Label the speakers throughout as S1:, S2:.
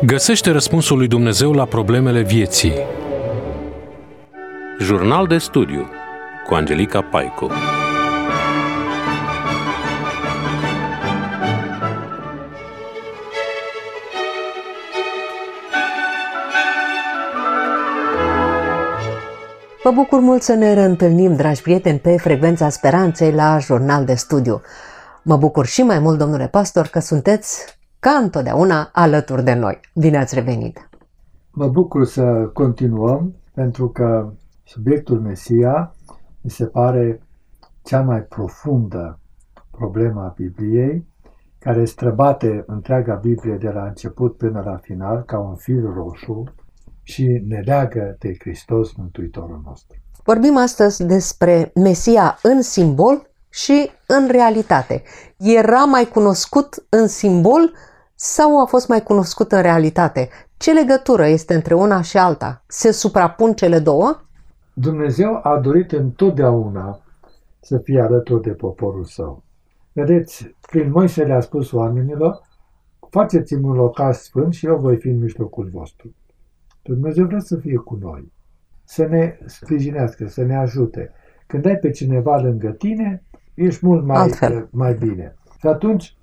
S1: Găsește răspunsul lui Dumnezeu la problemele vieții. Jurnal de studiu cu Angelica Paicu.
S2: Mă bucur mult să ne reîntâlnim, dragi prieteni, pe frecvența speranței la Jurnal de studiu. Mă bucur și mai mult, domnule pastor, că sunteți, ca întotdeauna, alături de noi. Bine ați revenit!
S3: Mă bucur să continuăm, pentru că subiectul Mesia mi se pare cea mai profundă problemă a Bibliei, care străbate întreaga Biblie de la început până la final, ca un fir roșu, și ne leagă de Hristos, Mântuitorul nostru.
S2: Vorbim astăzi despre Mesia în simbol și în realitate. Era mai cunoscut în simbol sau a fost mai cunoscut în realitate? Ce legătură este între una și alta? Se suprapun cele două?
S3: Dumnezeu a dorit întotdeauna să fie alături de poporul său. Vedeți, când Moise le-a spus oamenilor, faceți-mi un locaș sfânt și eu voi fi în mijlocul vostru. Dumnezeu vrea să fie cu noi, să ne sprijinească, să ne ajute. Când ai pe cineva lângă tine, ești mult mai bine. Și atunci,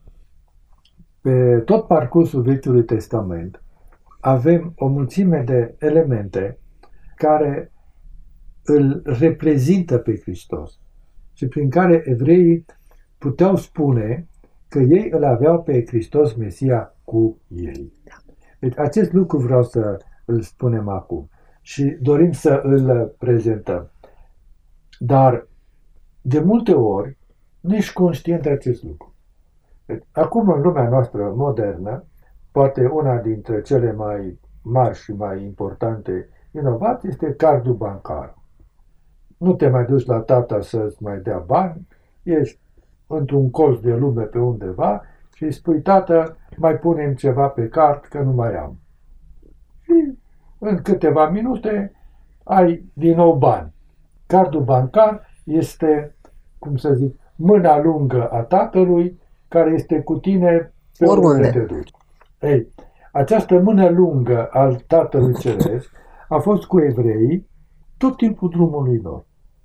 S3: pe tot parcursul Vechiului Testament, avem o mulțime de elemente care îl reprezintă pe Hristos și prin care evreii puteau spune că ei îl aveau pe Hristos Mesia cu ei. Deci acest lucru vreau să îl spunem acum și dorim să îl prezentăm. Dar de multe ori nu ești conștient de acest lucru. Acum, în lumea noastră modernă, poate una dintre cele mai mari și mai importante inovații este cardul bancar. Nu te mai duci la tata să-ți mai dea bani, ești într-un colț de lume pe undeva și îi spui: tată, mai punem ceva pe card că nu mai am. Și în câteva minute ai din nou bani. Cardul bancar este, cum să zic, mâna lungă a tatălui care este cu tine pe oriunde te duci. Ei, această mână lungă al Tatălui Ceresc a fost cu evreii tot timpul drumului lor.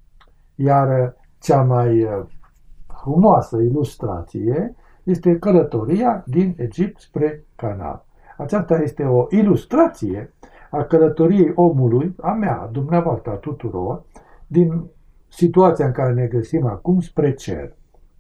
S3: Iar cea mai frumoasă ilustrație este călătoria din Egipt spre Canaan. Aceasta este o ilustrație a călătoriei omului, a mea, a dumneavoastră, a tuturor, din situația în care ne găsim acum spre cer.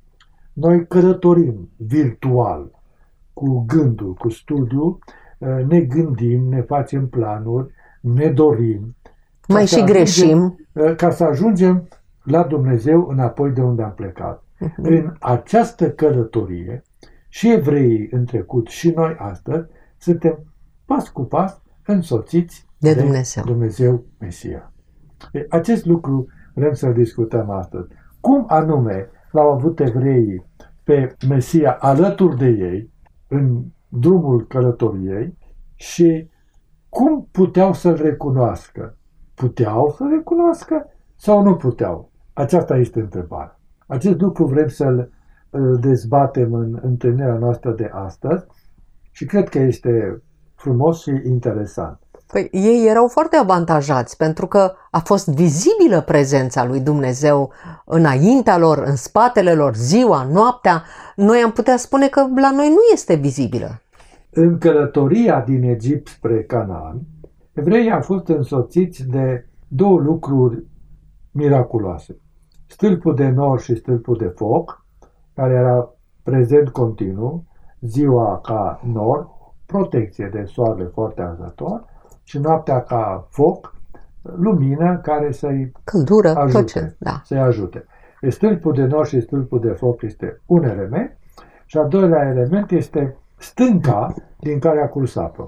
S3: Noi călătorim virtual, cu gândul, cu studiul, ne gândim, ne facem planuri, ne dorim.
S2: Mai și greșim.
S3: Ca să ajungem la Dumnezeu înapoi de unde am plecat. În această călătorie, și evreii în trecut și noi astăzi, suntem pas cu pas însoțiți de Dumnezeu Mesia. Acest lucru vrem să-l discutăm astăzi. Cum anume l-au avut evreii pe Mesia alături de ei în drumul călătoriei și cum puteau să-l recunoască? Puteau să-l recunoască sau nu puteau? Aceasta este întrebarea. Acest lucru vrem să-l dezbatem în întâlnirea noastră de astăzi și cred că este frumos și interesant.
S2: Păi ei erau foarte avantajați pentru că a fost vizibilă prezența lui Dumnezeu înaintea lor, în spatele lor, ziua, noaptea. Noi am putea spune că la noi nu este vizibilă.
S3: În călătoria din Egipt spre Canaan, evreii au fost însoțiți de două lucruri miraculoase. Stâlpul de nor și stâlpul de foc, care era prezent continuu, ziua ca nor, protecție de soarele foarte arzător, și noaptea ca foc, lumină care să-i
S2: căldură,
S3: ajute. Să-i ajute. Stâlpul de nor și stâlpul de foc este un element și al doilea element este stânca din care a curs apă.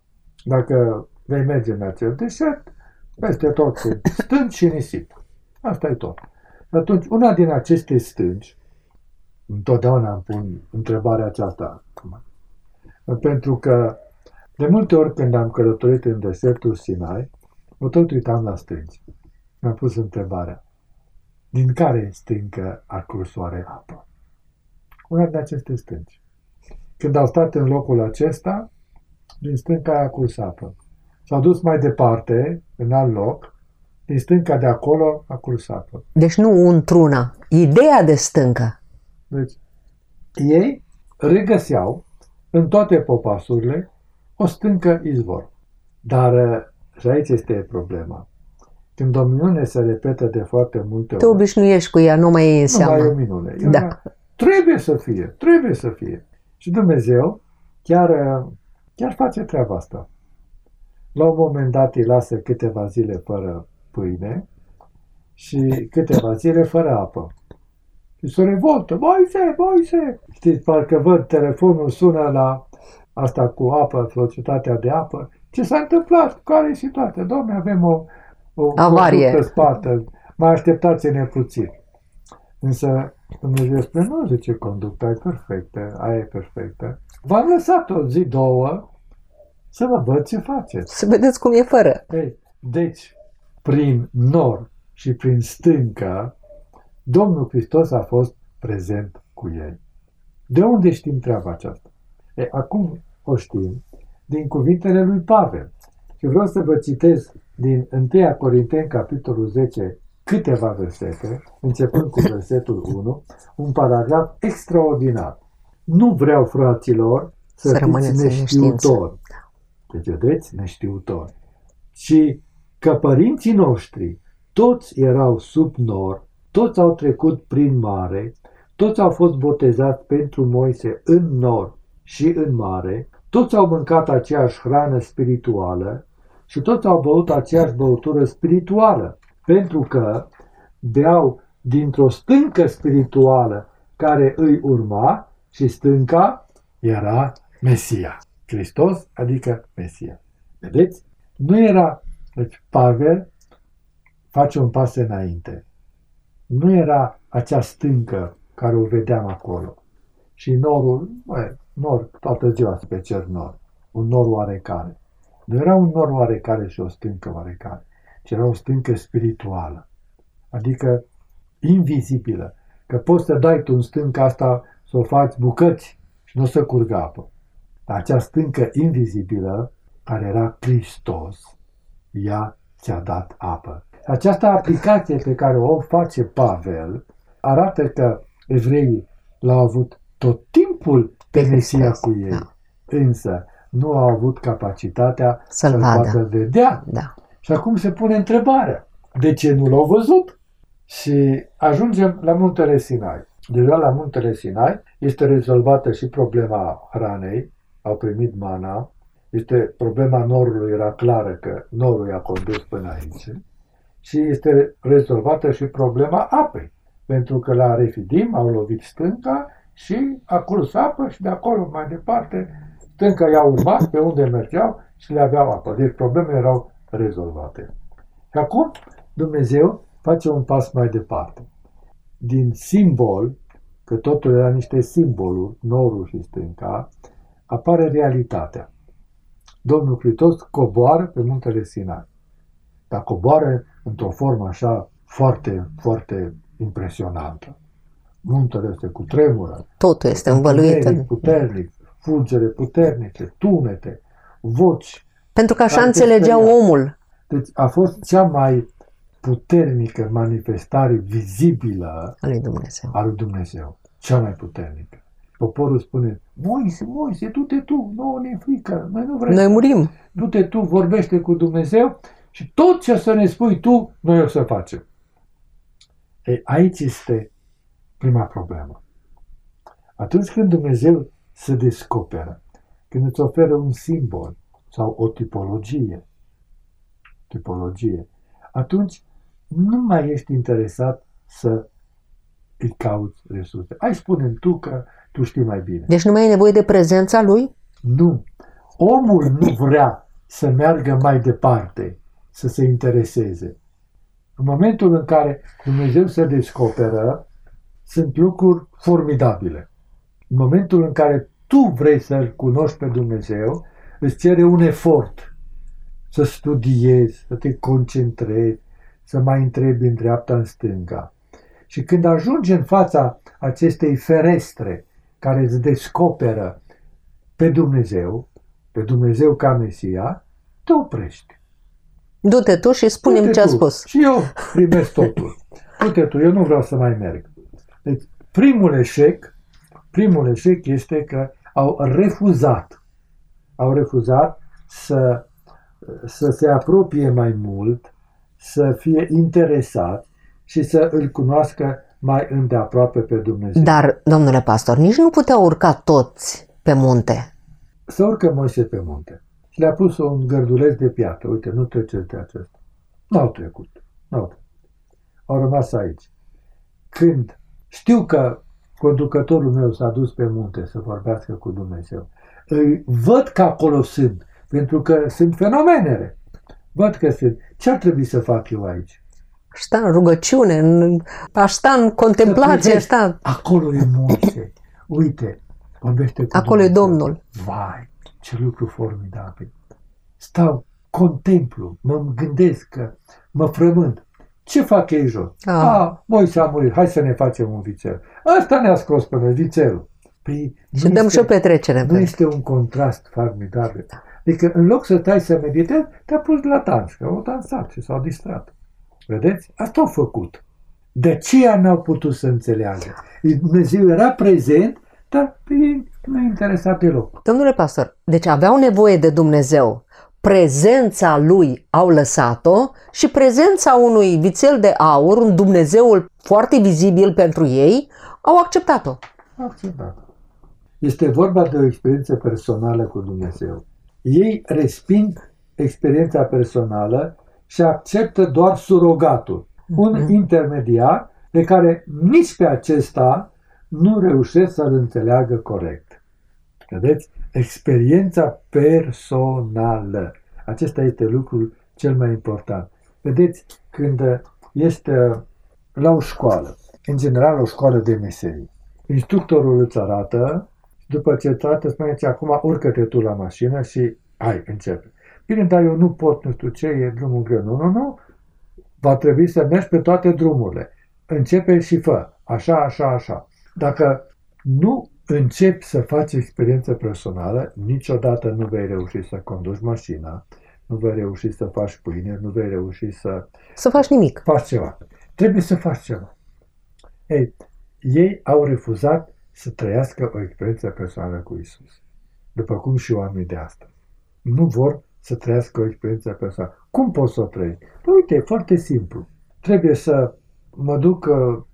S3: Dacă vei merge în acel deșert, peste tot sunt stânci și nisip. Asta e tot. Atunci, una din aceste stânci, întotdeauna îmi pun întrebarea aceasta, pentru că de multe ori când am călătorit în desertul Sinai, mă tot uitam la stânci. Mi-am pus întrebarea: din care stâncă a curs oare apă? Una din aceste stânci. Când au stat în locul acesta, din stânca aia cu sapă. S-au dus mai departe, în alt loc, din stânca de acolo a curs apă.
S2: Deci nu într-una. Ideea de stâncă.
S3: Deci, ei regăseau în toate popasurile o stâncă izvor. Dar, și aici este problema, când o minune se repetă de foarte multe
S2: Te
S3: ori,
S2: obișnuiești cu ea, nu mai iei în
S3: nu mai e o
S2: seamă.
S3: minune.
S2: Da.
S3: Trebuie să fie. Și Dumnezeu chiar face treaba asta. La un moment dat îi lasă câteva zile fără pâine și câteva zile fără apă. Și se revoltă. Moise! Știți, parcă văd telefonul sună la asta cu apă, societatea de apă. Ce s-a întâmplat? Care e situația? Doamne, avem o
S2: avarie.
S3: conductă spartă. Mai așteptați-ne puțin. Însă Dumnezeu spune, nu zice conducta e perfectă, aia e perfectă. V-am lăsat o zi, două, să vă văd ce faceți.
S2: Să vedeți cum e fără.
S3: Ei, deci, prin nor și prin stâncă, Domnul Hristos a fost prezent cu ei. De unde știm treaba aceasta? Acum o știm din cuvintele lui Pavel. Și vreau să vă citesc din 1 Corinteni, capitolul 10, câteva versete, începând cu versetul 1, un paragraf extraordinar. Nu vreau, fraților, să fiți neștiutori. Deci, vedeți, neștiutori. Ci că părinții noștri toți erau sub nor, toți au trecut prin mare, toți au fost botezați pentru Moise în nor și în mare, toți au mâncat aceeași hrană spirituală și toți au băut aceeași băutură spirituală, pentru că beau dintr-o stâncă spirituală care îi urma și stânca era Mesia. Hristos, adică Mesia. Vedeți? Nu era... Deci Pavel face un pas înainte. Nu era acea stâncă care o vedeam acolo. Și norul, nor, toată ziua pe cer nor. Un nor oarecare. Nu era un nor oarecare și o stâncă oarecare, ci era o stâncă spirituală. Adică invizibilă. Că poți să dai tu în stânca asta să o faci bucăți și nu o să curgă apă. Dar acea stâncă invizibilă, care era Hristos, ea ți-a dat apă. Această aplicație pe care o face Pavel arată că evreii l-au avut tot timpul pe Mesia cu ei, însă nu au avut capacitatea să-l poată vedea.
S2: Da.
S3: Și acum se pune întrebarea, de ce nu l-au văzut? Și ajungem la Muntele Sinai. Deja la Muntele Sinai este rezolvată și problema hranei, au primit mana, este problema norului, era clară că norul i-a condus până aici, și este rezolvată și problema apei, pentru că la Refidim au lovit stânca și a curs apă și de acolo mai departe stânca i-a urmat pe unde mergeau și le aveau apă. Deci problemele erau rezolvate. Și acum Dumnezeu face un pas mai departe. Din simbol, că totul era niște simboluri, norul și stânca, apare realitatea. Domnul Hristos coboară pe Muntele Sinai. Dar coboară într-o formă așa foarte, foarte impresionantă. Muntele este cu tremură.
S2: Totul este învăluit.
S3: Puternic, fulgere puternice, tunete, voci.
S2: Pentru că așa înțelegea omul.
S3: Deci a fost cea mai puternică manifestare vizibilă a lui Dumnezeu. Cea mai puternică. Poporul spune, Moise, du-te tu, nouă ne frică, noi nu vrem.
S2: Noi murim.
S3: Du-te tu, vorbește cu Dumnezeu și tot ce să ne spui tu, noi o să facem. Aici este prima problemă. Atunci când Dumnezeu se descoperă, când îți oferă un simbol sau o tipologie, atunci nu mai ești interesat să îi cauți resurse. Hai, spune-mi tu că tu știi mai bine.
S2: Deci nu mai e nevoie de prezența lui?
S3: Nu. Omul nu vrea să meargă mai departe, să se intereseze. În momentul în care Dumnezeu se descoperă, sunt lucruri formidabile. În momentul în care tu vrei să-L cunoști pe Dumnezeu, îți cere un efort să studiezi, să te concentrezi, să mai întrebi în dreapta, în stânga. Și când ajungi în fața acestei ferestre care îți descoperă pe Dumnezeu, pe Dumnezeu ca Mesia, te oprești.
S2: Du-te tu și spune-mi ce a spus.
S3: Și eu primesc totul. Du-te tu, eu nu vreau să mai merg. Deci, primul eșec este că au refuzat să se apropie mai mult, să fie interesat și să îl cunoască mai îndeaproape pe Dumnezeu.
S2: Dar, domnule pastor, nici nu puteau urca toți pe munte.
S3: Să urcă Moise pe munte și le-a pus un gărduleț de piatră. Uite, nu treceți de acesta. N-au trecut. Au rămas aici. Când știu că conducătorul meu s-a dus pe munte să vorbească cu Dumnezeu, văd că acolo sunt, pentru că sunt fenomenele. Văd că sunt. Ce ar trebui să fac eu aici?
S2: Aș sta în rugăciune, aș sta în contemplație, aș sta...
S3: Acolo e Moise. Uite, vorbește cu
S2: acolo
S3: Dumnezeu.
S2: E Domnul.
S3: Vai, ce lucru formidabil. Stau, contemplu, mă gândesc că mă frământ. Ce fac ei jos? Moise a murit, hai să ne facem un vițel. Ăsta ne-a scos pe noi, vițelul. Păi,
S2: și dăm și o petrecere.
S3: Nu este un contrast formidabil. Adică în loc să stai să meditezi, te-a pus la dans, că au dansat și s-au distrat. Vedeți? Asta au făcut. De aceea n-au putut să înțeleagă. Dumnezeu era prezent, dar pe ei nu i-a interesat deloc.
S2: Domnule pastor, deci aveau nevoie de Dumnezeu. Prezența lui au lăsat-o și prezența unui vițel de aur, un Dumnezeul foarte vizibil pentru ei, au acceptat-o.
S3: Este vorba de o experiență personală cu Dumnezeu. Ei resping experiența personală și acceptă doar surogatul, un intermediar de care nici pe acesta nu reușesc să-l înțeleagă corect. Vedeți? Experiența personală. Acesta este lucrul cel mai important. Vedeți, când este la o școală, în general o școală de meserii, instructorul îți arată, după ce îți arată, spuneți, acum urcă-te tu la mașină și hai, începe. Bine, dar eu nu pot, nu știu ce, e drumul greu. Nu. Va trebui să mergi pe toate drumurile. Începe și fă. Așa. Dacă nu începi să faci experiență personală, niciodată nu vei reuși să conduci mașina, nu vei reuși să faci pâine, nu vei reuși să
S2: faci nimic.
S3: Faci ceva. Trebuie să faci ceva. Ei au refuzat să trăiască o experiență personală cu Isus. După cum și oamenii de astăzi. Nu vor să trăiască o experiență personală. Cum poți să o trăiești? Uite, e foarte simplu. Trebuie să mă duc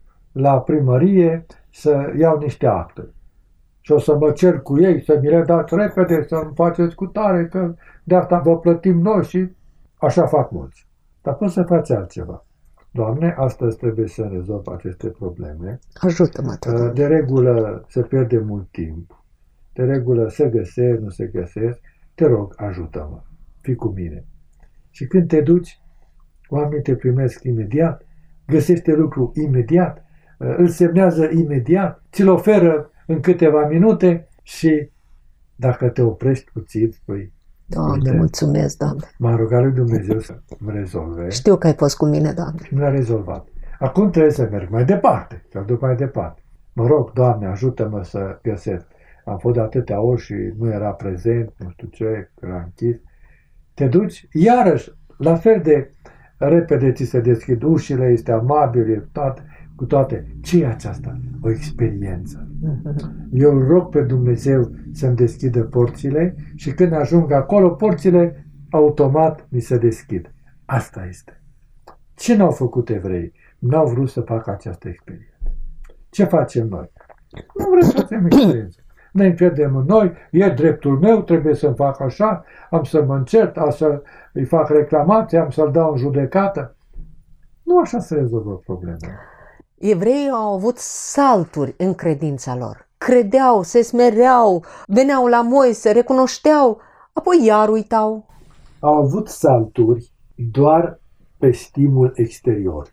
S3: la primărie să iau niște acte. Și o să mă cer cu ei, să mi le dați repede, să-mi faceți cu tare, că de asta vă plătim noi și așa fac mulți. Dar poți să faci altceva. Doamne, astăzi trebuie să rezolv aceste probleme.
S2: Ajută-mă, Doamne.
S3: De regulă se pierde mult timp. De regulă se găsesc, nu se găsesc. Te rog, ajută-mă. Fii cu mine. Și când te duci, oamenii te primesc imediat, găsește lucru imediat, îl semnează imediat, ți-l oferă în câteva minute și dacă te oprești puțin, spui,
S2: Doamne, mulțumesc, Doamne.
S3: M-am rugat lui Dumnezeu să mă rezolve.
S2: Știu că ai fost cu mine, Doamne.
S3: Și nu l-a rezolvat. Acum trebuie să merg mai departe, să duc mai departe. Mă rog, Doamne, ajută-mă să găsesc. Am fost de atâtea ori și nu era prezent, nu știu ce, era închis. Te duci, iarăși, la fel de repede ți se deschid ușile, este amabil, e cu toate. Ce e aceasta? O experiență. Eu îl rog pe Dumnezeu să-mi deschidă porțile și când ajung acolo, porțile automat mi se deschid. Asta este. Ce n-au făcut evrei? N-au vrut să facă această experiență. Ce facem noi? Nu vrem să facem experiență. Ne încredem în noi, e dreptul meu, trebuie să-mi fac așa, am să mă încert, am să îi fac reclamație, am să-l dau în judecată. Nu așa se rezolvă problema.
S2: Evreii au avut salturi în credința lor. Credeau, se smereau, veneau la Moise, recunoșteau, apoi iar uitau.
S3: Au avut salturi doar pe stimul exterior.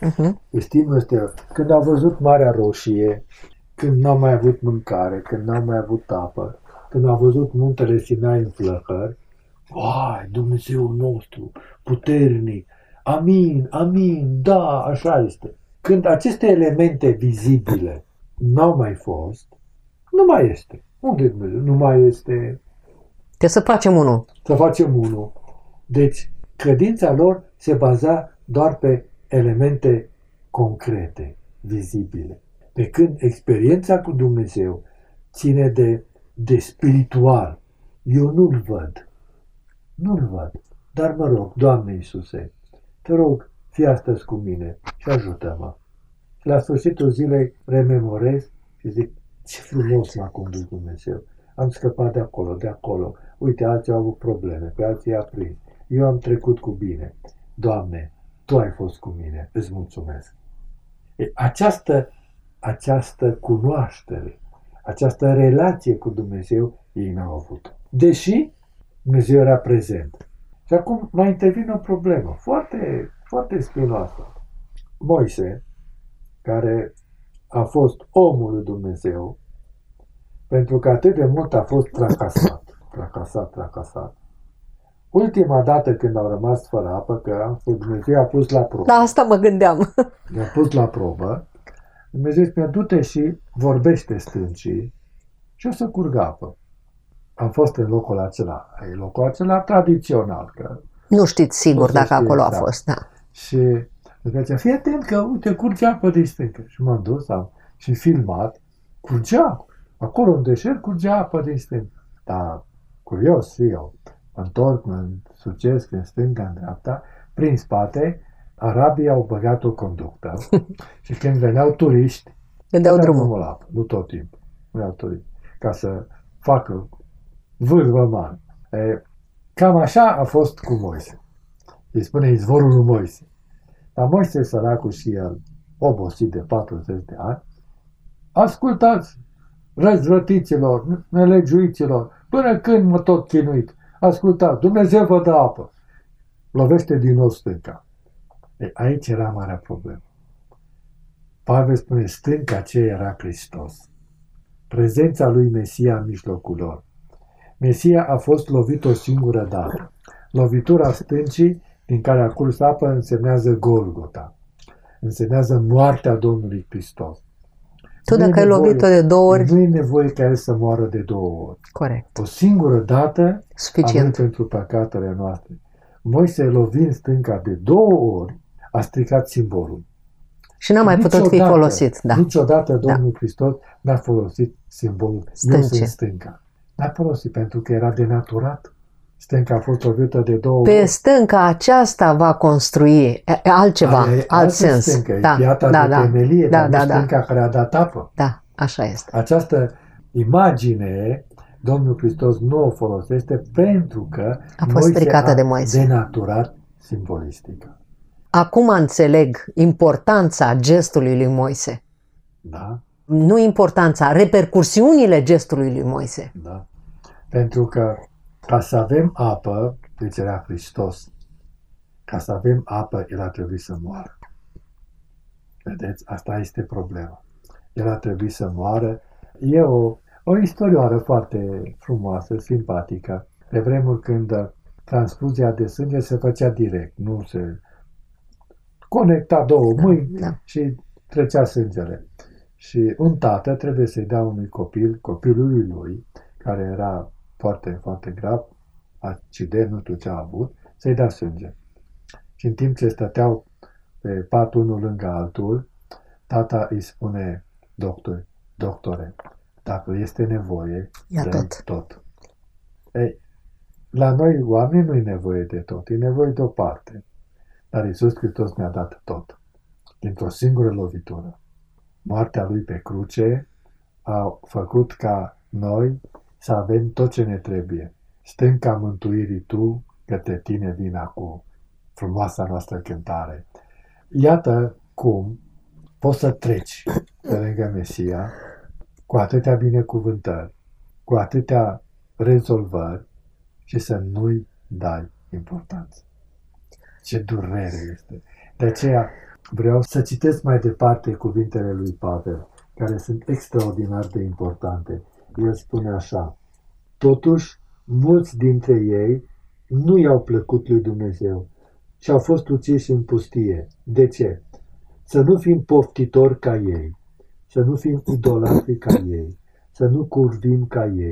S3: Stimul exterior. Când au văzut Marea Roșie, când n-au mai avut mâncare, când n-au mai avut apă, când au văzut muntele Sinai în flăcări, vai, Dumnezeul nostru, puternic, amin, amin, da, așa este. Când aceste elemente vizibile n-au mai fost, nu mai este. Unde Dumnezeu? Nu mai este.
S2: Să facem unul.
S3: Să facem unul. Deci, credința lor se baza doar pe elemente concrete, vizibile. Pe când experiența cu Dumnezeu ține de spiritual. Eu nu-L văd. Nu-L văd. Dar mă rog, Doamne Iisuse, te rog, fii astăzi cu mine și ajută-mă. Și la sfârșitul zilei rememorez și zic, ce frumos m-a condus Dumnezeu. Am scăpat de acolo. Uite, alții au avut probleme, pe alții i-a prins. Eu am trecut cu bine. Doamne, Tu ai fost cu mine, îți mulțumesc. Această cunoaștere, această relație cu Dumnezeu, ei n-au avut. Deși Dumnezeu era prezent. Și acum mai intervine o problemă foarte, foarte spinoasă. Moise, care a fost omul lui Dumnezeu, pentru că atât de mult a fost tracasat. Ultima dată când au rămas fără apă, că Dumnezeu a pus la probă.
S2: La asta mă gândeam.
S3: I-a pus la probă. Dumnezeu spune, du-te și vorbește stâncii și o să curgă apă. Am fost în locul acela. E locul acela tradițional. Că
S2: Nu știți sigur dacă acolo
S3: exact.
S2: a fost, da.
S3: Și zicea, fii atent că, uite, curge apă din stâncă. Și m-am dus și filmat. Curgea. Acolo în deșert curgea apă din stâncă. Dar curios și eu. Mă întorc, mă sucesc în stânga, în dreapta. Prin spate, arabii au băgat o conductă. Și când veneau turiști,
S2: Gândeau drumul.
S3: la apă. Nu tot timpul. Veneau turiști. Ca să facă vârvă mare. Cam așa a fost cu Moise. Îi spune izvorul lui Moise. Dar Moise, săracul și el, obosit de 40 de ani, ascultați, răzvrătiților, nelegiuiților, până când mă tot chinuit. Ascultați, Dumnezeu vă dă apă. Lovește din nou stânca. Aici era marea problemă. Pavel spune, stânca aceea era Hristos. Prezența lui Mesia în mijlocul lor. Mesia a fost lovit o singură dată. Lovitura stâncii din care a curs apă însemnează Golgota. Însemnează moartea Domnului Hristos.
S2: Tu dacă ai lovit-o de 2 ori...
S3: Nu e nevoie ca el să moară de 2 ori.
S2: Corect.
S3: O singură dată
S2: Suficient.
S3: pentru păcatele noastre. Moise, lovind stânca de 2 ori, a stricat simbolul.
S2: Și n-a mai putut fi folosit. Da.
S3: Niciodată Domnul Hristos n-a folosit simbolul. Eu sunt stânca. N-a folosit pentru că era denaturat. Stânca a fost lovită de 2 ori.
S2: Pe stânca aceasta va construi altceva, alt sens.
S3: Stâncă, e piatra de temelie, dar nu stânca care a dat apă.
S2: Da, așa este.
S3: Această imagine Domnul Hristos nu o folosește pentru că
S2: a fost stricată de Moise.
S3: Denaturat simbolistic.
S2: Acum înțeleg importanța gestului lui Moise.
S3: Da?
S2: Nu importanța, repercursiunile gestului lui Moise.
S3: Da. Pentru că ca să avem apă, deci era Hristos, ca să avem apă, el a trebuit să moară. Vedeți? Asta este problema. El a trebuit să moară. E o istorioară foarte frumoasă, simpatică. Pe vremuri când transfuzia de sânge se făcea direct, nu se conecta 2 mâini și trecea sângele. Și un tată trebuie să-i dea unui copilului lui, care era foarte, foarte grav, accident, nu știu ce a avut, să-i dea sânge. Și în timp ce stăteau pe pat unul lângă altul, tata îi spune, doctore, dacă este nevoie, dă tot. Ei, la noi oameni nu e nevoie de tot, e nevoie de o parte. Dar Iisus Hristos ne-a dat tot. Dintr-o singură lovitură. Moartea Lui pe cruce a făcut ca noi să avem tot ce ne trebuie. Stânca mântuirii Tu, către Tine vin acum. Frumoasa noastră cântare. Iată cum poți să treci pe lângă Mesia cu atâtea binecuvântări, cu atâtea rezolvări și să nu-i dai importanță. Ce durere este! De aceea vreau să citesc mai departe cuvintele lui Pavel, care sunt extraordinar de importante. El spune așa: totuși, mulți dintre ei nu i-au plăcut lui Dumnezeu și au fost uciși în pustie. De ce? Să nu fim poftitori ca ei, să nu fim idolatri ca ei, să nu curvim ca ei,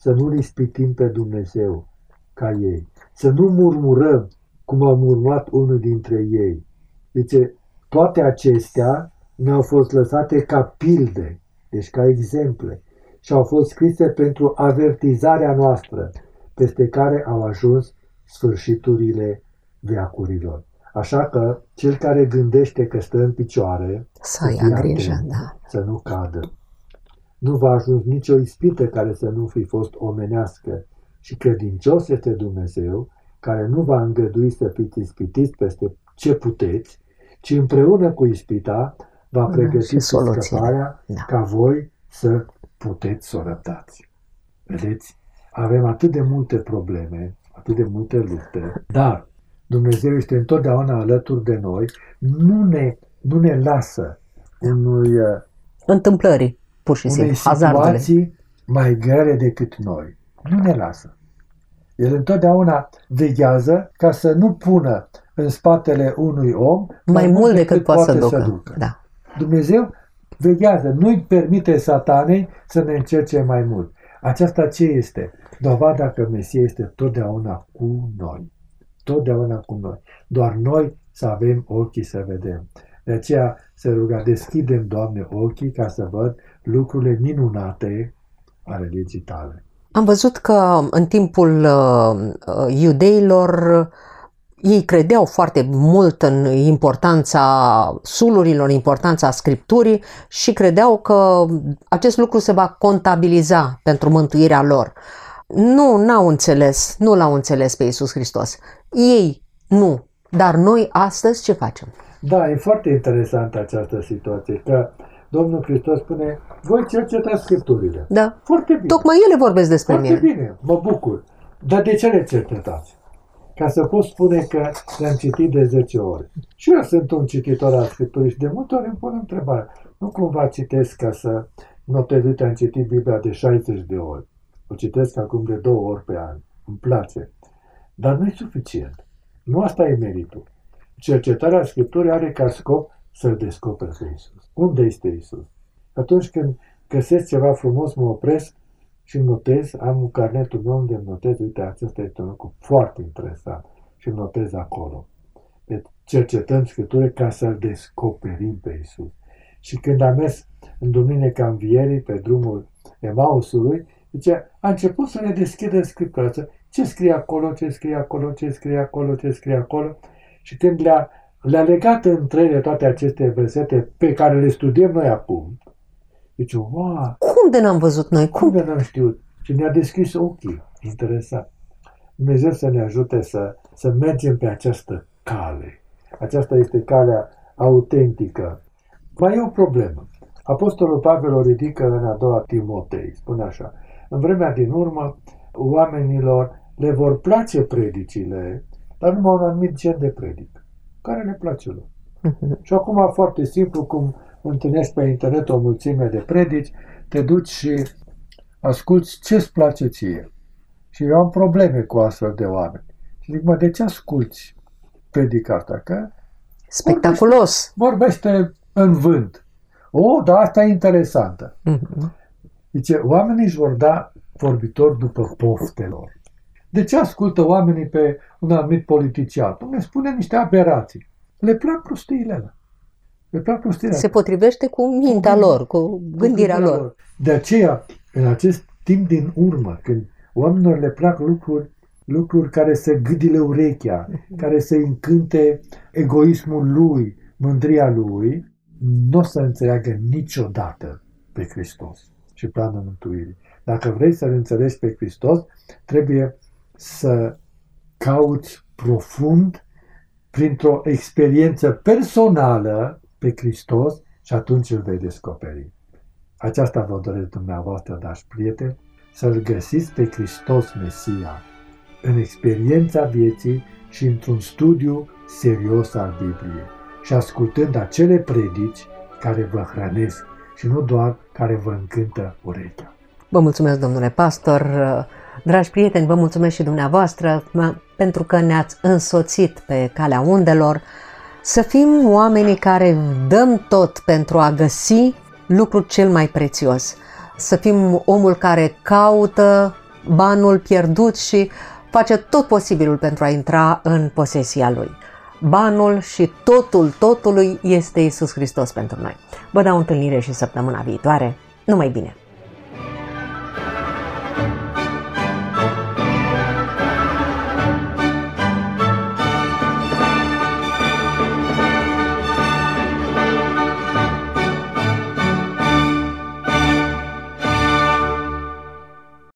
S3: să nu-L ispitim pe Dumnezeu ca ei, să nu murmurăm cum a murmurat unul dintre ei. Deci toate acestea ne-au fost lăsate ca pilde, deci ca exemple, și au fost scrise pentru avertizarea noastră, peste care au ajuns sfârșiturile veacurilor. Așa că cel care gândește că stă în picioare,
S2: să ia grijă, da.
S3: să nu cadă. Nu va ajuns nicio ispită care să nu fi fost omenească, și credincios este Dumnezeu, care nu va îngădui să fiți ispitiți peste ce puteți, ci împreună cu ispita va pregăti scăparea ca voi să puteți să o răbdați. Vedeți? Avem atât de multe probleme, atât de multe lupte, dar Dumnezeu este întotdeauna alături de noi, nu ne lasă
S2: întâmplării, pur și simplu, hazardele.
S3: Situații mai grele decât noi. Nu ne lasă. El întotdeauna veghează ca să nu pună în spatele unui om
S2: mai mult decât poate să ducă. Da.
S3: Dumnezeu veghează, nu-i permite Satanei să ne încerce mai mult. Aceasta ce este? Dovada că Mesia este totdeauna cu noi. Totdeauna cu noi. Doar noi să avem ochii să vedem. De aceea se ruga, deschidem, Doamne, ochii ca să văd lucrurile minunate ale legii tale.
S2: Am văzut că în timpul iudeilor ei credeau foarte mult în importanța sulurilor, în importanța Scripturii și credeau că acest lucru se va contabiliza pentru mântuirea lor. Nu l-au înțeles pe Iisus Hristos. Ei nu, dar noi astăzi ce facem?
S3: Da, e foarte interesantă această situație, că Domnul Hristos spune, voi cercetați Scripturile.
S2: Da.
S3: Foarte bine.
S2: Tocmai ele vorbesc despre
S3: mine. Foarte bine, mă bucur. Dar de ce le cercetați? Ca să pot spune că le-am citit de 10 ori. Și eu sunt un cititor al Scripturii și de multe ori îmi pun întrebarea. Nu cumva citesc ca să notez, uite, am citit Biblia de 60 de ori. O citesc acum de 2 ori pe an. Îmi place. Dar nu e suficient. Nu asta e meritul. Cercetarea Scripturii are ca scop să-L descoperi pe Iisus. Unde este Iisus? Atunci când găsesc ceva frumos, mă opresc și notez, am un carnetul meu unde îmi notez, uite, acesta este un lucru foarte interesant și îmi notez acolo. Deci cercetăm Scripturile ca să-L descoperim pe Iisus. Și când am mers în Duminica Învierii pe drumul Emausului, zice, a început să le deschidă Scriptura. Ce scrie acolo, ce scrie acolo, ce scrie acolo, ce scrie acolo. Și când le-a legat între ele toate aceste versete pe care le studiem noi acum, zice, wow!
S2: Cum de n-am văzut noi?
S3: Cum de n-am știut? Și ne-a deschis ochii. Interesant. Dumnezeu să ne ajute să mergem pe această cale. Aceasta este calea autentică. Mai e o problemă. Apostolul Pavel o ridică în a doua Timotei. Spune așa, în vremea din urmă, oamenilor le vor place predicile, dar numai un anumit gen de predică, care le place lor. Și acum, foarte simplu, cum întâlnești pe internet o mulțime de predici, te duci și asculți ce-ți place ție. Și eu am probleme cu astfel de oameni. Și zic, de ce asculți predica asta? Că
S2: spectaculos!
S3: Vorbește în vânt. Dar asta e interesantă. Zice, oamenii își vor da vorbitori după poftelor. De ce ascultă oamenii pe un anumit politician? Nu ne spune niște aberații. Le plac prostiile alea.
S2: Se potrivește cu mintea lor, cu gândirea lor.
S3: De aceea, în acest timp din urmă, când oamenilor le plac lucruri care să gâdile urechea, care să încânte egoismul lui, mândria lui, nu o să înțeleagă niciodată pe Hristos și planul mântuirii. Dacă vrei să-L înțelegi pe Hristos, trebuie să cauți profund, printr-o experiență personală, pe Hristos și atunci îl vei descoperi. Aceasta vă doresc dumneavoastră, dragi prieteni, să-L găsiți pe Hristos Mesia în experiența vieții și într-un studiu serios al Bibliei și ascultând acele predici care vă hrănesc și nu doar care vă încântă urechea.
S2: Vă mulțumesc, domnule pastor. Dragi prieteni, vă mulțumesc și dumneavoastră pentru că ne-ați însoțit pe calea undelor. Să fim oamenii care dăm tot pentru a găsi lucrul cel mai prețios. Să fim omul care caută banul pierdut și face tot posibilul pentru a intra în posesia lui. Banul și totul totului este Iisus Hristos pentru noi. Vă dau întâlnire și săptămâna viitoare. Numai bine!